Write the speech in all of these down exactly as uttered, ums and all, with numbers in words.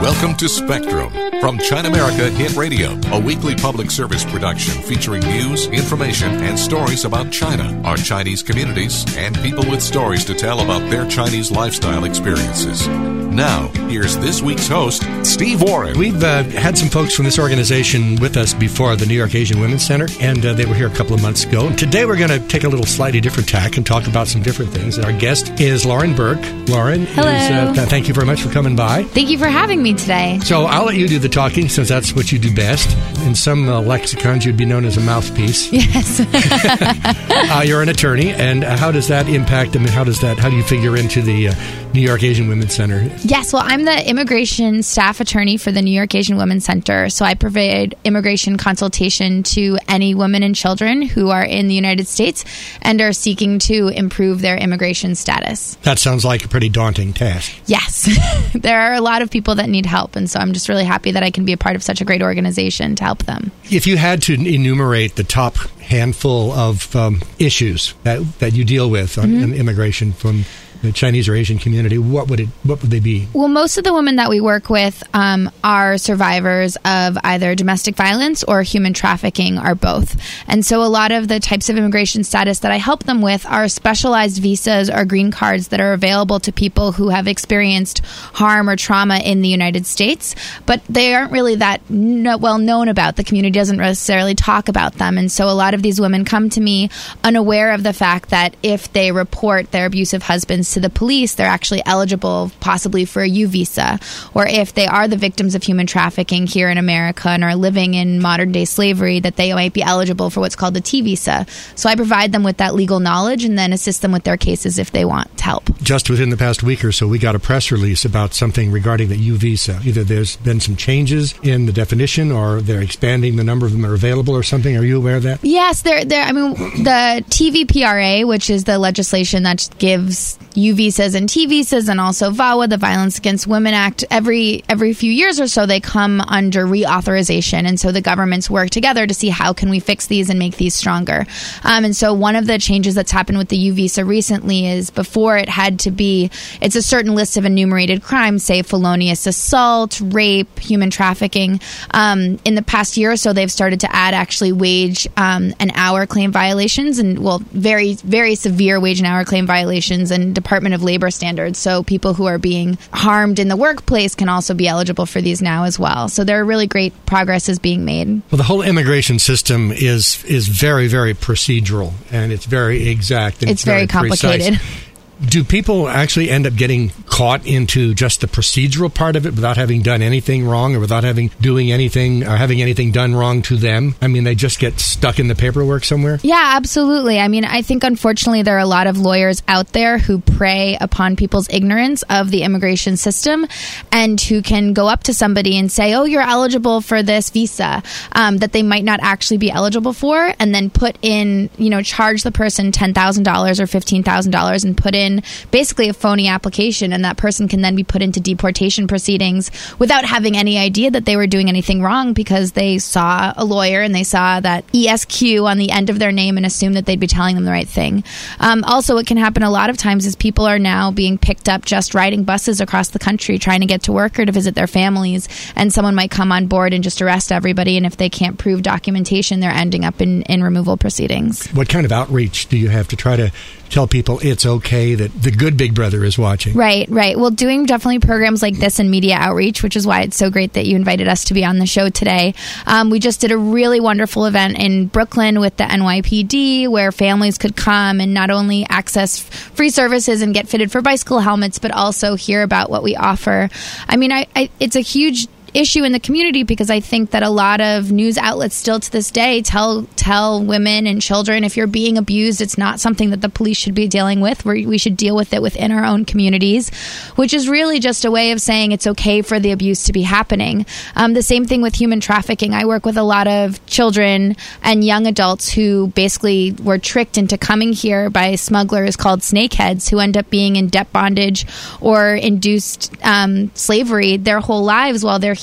Welcome to Spectrum from China America Hit Radio, a weekly public service production featuring news, information, and stories about China, our Chinese communities, and people with stories to tell about their Chinese lifestyle experiences. Now, here's this week's host, Steve Warren. We've uh, had some folks from this organization with us before, the New York Asian Women's Center, and uh, they were here a couple of months ago. And today we're going to take a little slightly different tack and talk about some different things. And our guest is Lauren Burke. Lauren, hello. Is, uh, th- thank you very much for coming by. Thank you for having me today. So I'll let you do the talking, since that's what you do best. In some uh, lexicons, you'd be known as a mouthpiece. Yes. uh, you're an attorney, and how does that impact? I mean, how does that? How do you figure into the uh, New York Asian Women's Center? Yes, well, I'm the immigration staff attorney for the New York Asian Women's Center. So I provide immigration consultation to any women and children who are in the United States and are seeking to improve their immigration status. That sounds like a pretty daunting task. Yes. There are a lot of people that need help, and so I'm just really happy that I can be a part of such a great organization to help them. If you had to enumerate the top handful of um, issues that, that you deal with on mm-hmm. immigration from the Chinese or Asian community, what would it? What would they be? Well, most of the women that we work with um, are survivors of either domestic violence or human trafficking, or both. And so a lot of the types of immigration status that I help them with are specialized visas or green cards that are available to people who have experienced harm or trauma in the United States, but they aren't really that no, well known about. The community doesn't necessarily talk about them. And so a lot of these women come to me unaware of the fact that if they report their abusive husbands to the police, they're actually eligible possibly for a U visa, or if they are the victims of human trafficking here in America and are living in modern day slavery, that they might be eligible for what's called the T visa. So I provide them with that legal knowledge and then assist them with their cases if they want help. Just within the past week or so, we got a press release about something regarding the U visa. Either there's been some changes in the definition, or they're expanding the number of them that are available or something. Are you aware of that? Yes, there there I mean the T V P R A, which is the legislation that gives U visas and T visas, and also VAWA, the Violence Against Women Act, every every few years or so they come under reauthorization, and so the governments work together to see how can we fix these and make these stronger. Um, and so one of the changes that's happened with the U visa recently is before it had to be, it's a certain list of enumerated crimes, say felonious assault, rape, human trafficking. Um, in the past year or so, they've started to add actually wage um, and hour claim violations, and well, very, very severe wage and hour claim violations and Department of Labor standards. So people who are being harmed in the workplace can also be eligible for these now as well. So there are really great progress is being made. Well, the whole immigration system is is very, very procedural, and it's very exact. And it's, it's very, very complicated. Precise. Do people actually end up getting caught into just the procedural part of it without having done anything wrong, or without having doing anything or having anything done wrong to them? I mean, they just get stuck in the paperwork somewhere? Yeah, absolutely. I mean, I think unfortunately there are a lot of lawyers out there who prey upon people's ignorance of the immigration system, and who can go up to somebody and say, oh, you're eligible for this visa um, that they might not actually be eligible for, and then put in, you know, charge the person ten thousand dollars or fifteen thousand dollars and put in basically a phony application, and that person can then be put into deportation proceedings without having any idea that they were doing anything wrong, because they saw a lawyer and they saw that E S Q on the end of their name and assumed that they'd be telling them the right thing. Um, also, what can happen a lot of times is people are now being picked up just riding buses across the country trying to get to work or to visit their families, and someone might come on board and just arrest everybody, and if they can't prove documentation, they're ending up in, in removal proceedings. What kind of outreach do you have to try to tell people it's okay, that the good Big Brother is watching? Right, right. Well, doing definitely programs like this and media outreach, which is why it's so great that you invited us to be on the show today. Um, we just did a really wonderful event in Brooklyn with the N Y P D, where families could come and not only access free services and get fitted for bicycle helmets, but also hear about what we offer. I mean, I, I it's a huge issue in the community, because I think that a lot of news outlets still to this day tell tell women and children, if you're being abused, it's not something that the police should be dealing with. We're, we should deal with it within our own communities, which is really just a way of saying it's okay for the abuse to be happening. Um, the same thing with human trafficking. I work with a lot of children and young adults who basically were tricked into coming here by smugglers called snakeheads, who end up being in debt bondage or induced um, slavery their whole lives while they're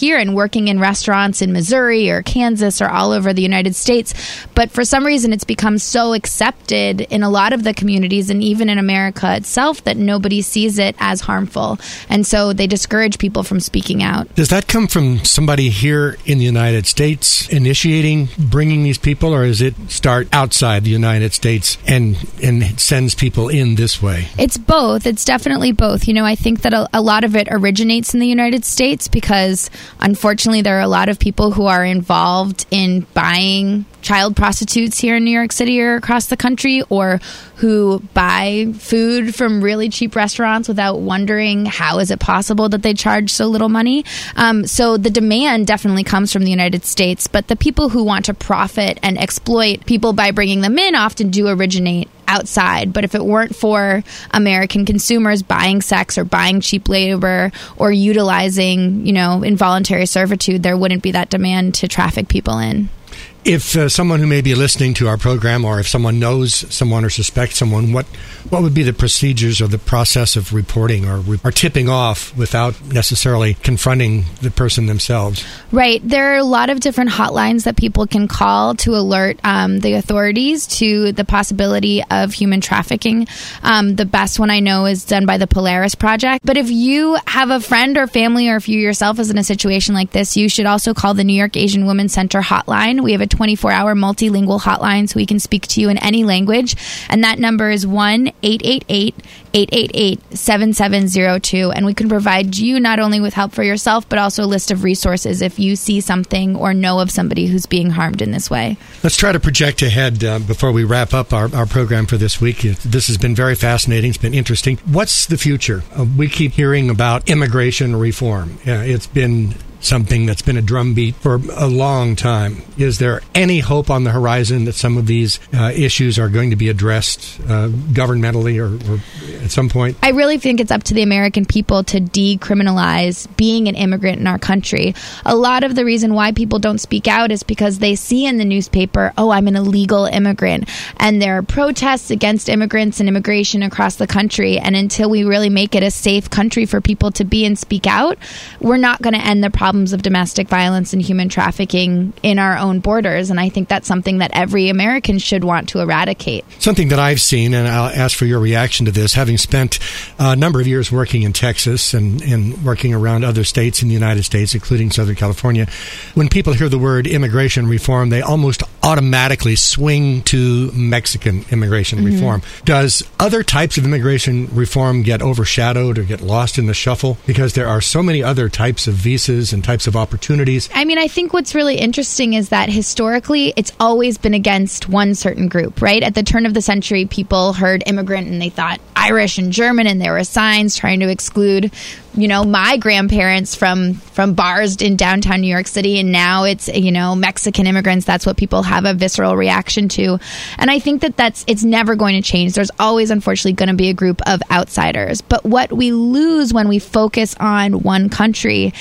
here and working in restaurants in Missouri or Kansas or all over the United States. But for some reason, it's become so accepted in a lot of the communities and even in America itself that nobody sees it as harmful. And so they discourage people from speaking out. Does that come from somebody here in the United States initiating bringing these people, or does it start outside the United States and, and sends people in this way? It's both. It's definitely both. You know, I think that a, a lot of it originates in the United States because, unfortunately, there are a lot of people who are involved in buying child prostitutes here in New York City or across the country, or who buy food from really cheap restaurants without wondering how is it possible that they charge so little money. Um, so the demand definitely comes from the United States, but the people who want to profit and exploit people by bringing them in often do originate outside. But if it weren't for American consumers buying sex or buying cheap labor or utilizing, you know, involuntary servitude, there wouldn't be that demand to traffic people in. If uh, someone who may be listening to our program, or if someone knows someone or suspects someone, what what would be the procedures or the process of reporting or, or tipping off without necessarily confronting the person themselves? Right. There are a lot of different hotlines that people can call to alert um, the authorities to the possibility of human trafficking. Um, the best one I know is done by the Polaris Project. But if you have a friend or family, or if you yourself is in a situation like this, you should also call the New York Asian Women's Center hotline. We have a twenty-four hour multilingual hotline, so we can speak to you in any language. And that number is one eight eight eight, eight eight eight, seven seven zero two. And we can provide you not only with help for yourself, but also a list of resources if you see something or know of somebody who's being harmed in this way. Let's try to project ahead uh, before we wrap up our, our program for this week. This has been very fascinating. It's been interesting. What's the future? Uh, we keep hearing about immigration reform. Uh, it's been something that's been a drumbeat for a long time. Is there any hope on the horizon that some of these uh, issues are going to be addressed uh, governmentally or, or at some point? I really think it's up to the American people to decriminalize being an immigrant in our country. A lot of the reason why people don't speak out is because they see in the newspaper, oh, I'm an illegal immigrant. And there are protests against immigrants and immigration across the country. And until we really make it a safe country for people to be and speak out, we're not going to end the problem of domestic violence and human trafficking in our own borders. And I think that's something that every American should want to eradicate. Something that I've seen, and I'll ask for your reaction to this, having spent a number of years working in Texas and, and working around other states in the United States, including Southern California, when people hear the word immigration reform, they almost automatically swing to Mexican immigration mm-hmm. reform. Does other types of immigration reform get overshadowed or get lost in the shuffle? Because there are so many other types of visas and types of opportunities. I mean, I think what's really interesting is that historically, it's always been against one certain group, right? At the turn of the century, people heard immigrant and they thought Irish and German, and there were signs trying to exclude, you know, my grandparents from from bars in downtown New York City, and now it's, you know, Mexican immigrants. That's what people have a visceral reaction to. And I think that that's, it's never going to change. There's always, unfortunately, going to be a group of outsiders. But what we lose when we focus on one country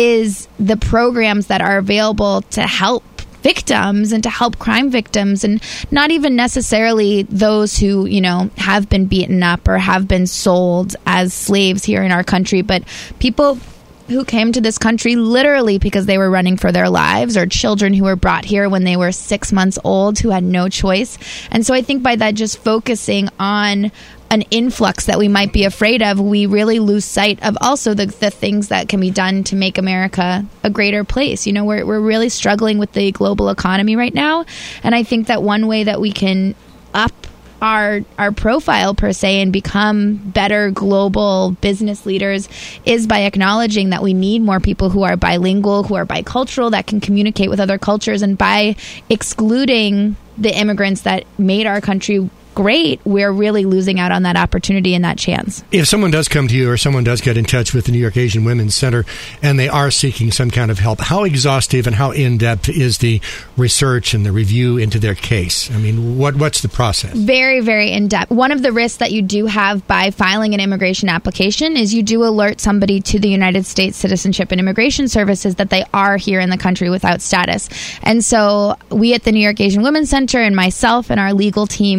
is the programs that are available to help victims and to help crime victims, and not even necessarily those who, you know, have been beaten up or have been sold as slaves here in our country, but people who came to this country literally because they were running for their lives, or children who were brought here when they were six months old who had no choice. And so I think by that, just focusing on an influx that we might be afraid of, we really lose sight of also the, the things that can be done to make America a greater place. You know, we're we're really struggling with the global economy right now. And I think that one way that we can up our our profile per se and become better global business leaders is by acknowledging that we need more people who are bilingual, who are bicultural, that can communicate with other cultures. And by excluding the immigrants that made our country great, we're really losing out on that opportunity and that chance. If someone does come to you, or someone does get in touch with the New York Asian Women's Center and they are seeking some kind of help, how exhaustive and how in-depth is the research and the review into their case? I mean, what what's the process? Very, very in-depth. One of the risks that you do have by filing an immigration application is you do alert somebody to the United States Citizenship and Immigration Services that they are here in the country without status. And so we at the New York Asian Women's Center and myself and our legal team, we are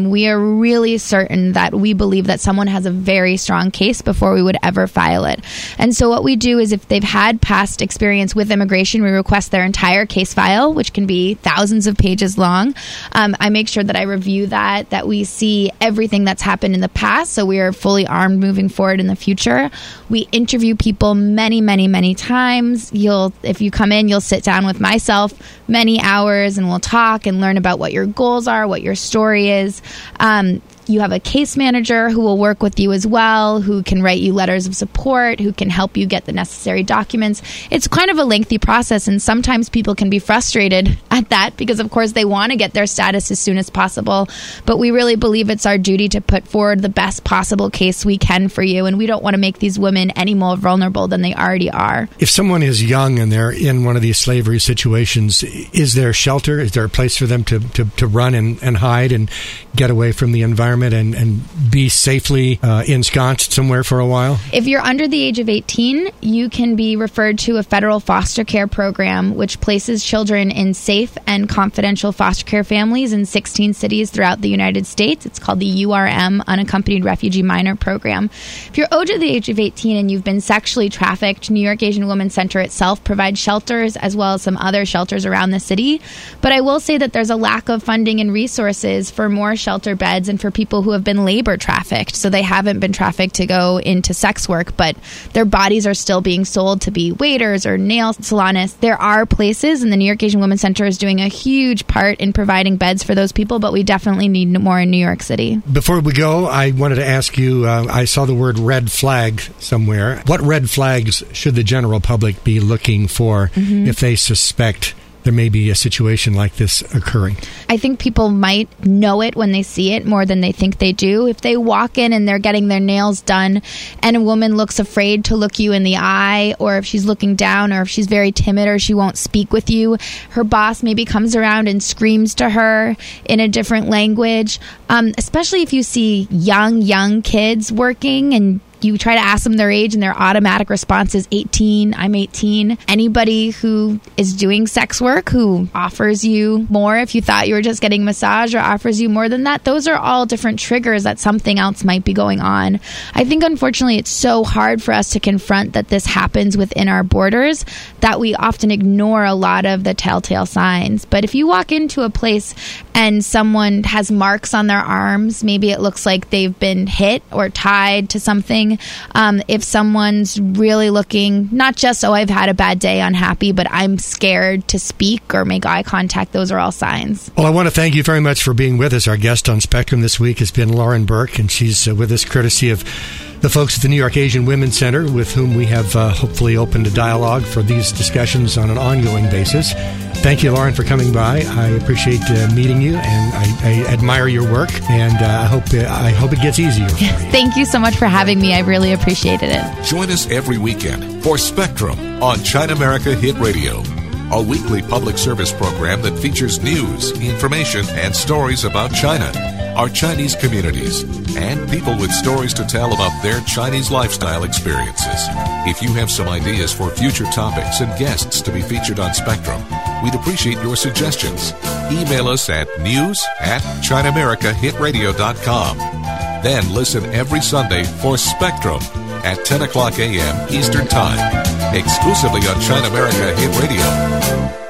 really certain that we believe that someone has a very strong case before we would ever file it. And so what we do is if they've had past experience with immigration, we request their entire case file, which can be thousands of pages long. Um, I make sure that I review that, that we see everything that's happened in the past, so we are fully armed moving forward in the future. We interview people many, many, many times. You'll, if you come in, you'll sit down with myself many hours and we'll talk and learn about what your goals are, what your story is. Um, You have a case manager who will work with you as well, who can write you letters of support, who can help you get the necessary documents. It's kind of a lengthy process, and sometimes people can be frustrated at that because, of course, they want to get their status as soon as possible. But we really believe it's our duty to put forward the best possible case we can for you, and we don't want to make these women any more vulnerable than they already are. If someone is young and they're in one of these slavery situations, is there shelter? Is there a place for them to, to, to run and, and hide and get away from the environment? And, and be safely uh, ensconced somewhere for a while? If you're under the age of eighteen, you can be referred to a federal foster care program, which places children in safe and confidential foster care families in sixteen cities throughout the United States. It's called the U R M, Unaccompanied Refugee Minor Program. If you're over the age of eighteen and you've been sexually trafficked, New York Asian Women's Center itself provides shelters as well as some other shelters around the city. But I will say that there's a lack of funding and resources for more shelter beds and for people who have been labor trafficked. So they haven't been trafficked to go into sex work, but their bodies are still being sold to be waiters or nail salonists. There are places, and the New York Asian Women's Center is doing a huge part in providing beds for those people, but we definitely need more in New York City. Before we go, I wanted to ask you, uh, I saw the word red flag somewhere. What red flags should the general public be looking for mm-hmm. if they suspect there may be a situation like this occurring? I think people might know it when they see it more than they think they do. If they walk in and they're getting their nails done and a woman looks afraid to look you in the eye, or if she's looking down, or if she's very timid or she won't speak with you, her boss maybe comes around and screams to her in a different language, um, especially if you see young, young kids working and you try to ask them their age and their automatic response is eighteen, I'm eighteen. Anybody who is doing sex work, who offers you more if you thought you were just getting massage or offers you more than that, those are all different triggers that something else might be going on. I think, unfortunately, it's so hard for us to confront that this happens within our borders that we often ignore a lot of the telltale signs. But if you walk into a place and someone has marks on their arms, maybe it looks like they've been hit or tied to something. Um, if someone's really looking, not just, oh, I've had a bad day, unhappy, but I'm scared to speak or make eye contact, those are all signs. Well, I want to thank you very much for being with us. Our guest on Spectrum this week has been Lauren Burke, and she's uh, with us courtesy of the folks at the New York Asian Women's Center, with whom we have uh, hopefully opened a dialogue for these discussions on an ongoing basis. Thank you, Lauren, for coming by. I appreciate uh, meeting you, and I, I admire your work, and uh, I hope uh, I hope it gets easier for you. Thank you so much for having me. I really appreciated it. Join us every weekend for Spectrum on China America Hit Radio, a weekly public service program that features news, information, and stories about China, our Chinese communities, and people with stories to tell about their Chinese lifestyle experiences. If you have some ideas for future topics and guests to be featured on Spectrum, we'd appreciate your suggestions. Email us at news at china america hit radio dot com. Then listen every Sunday for Spectrum at ten o'clock a.m. Eastern Time, exclusively on China America Hit Radio.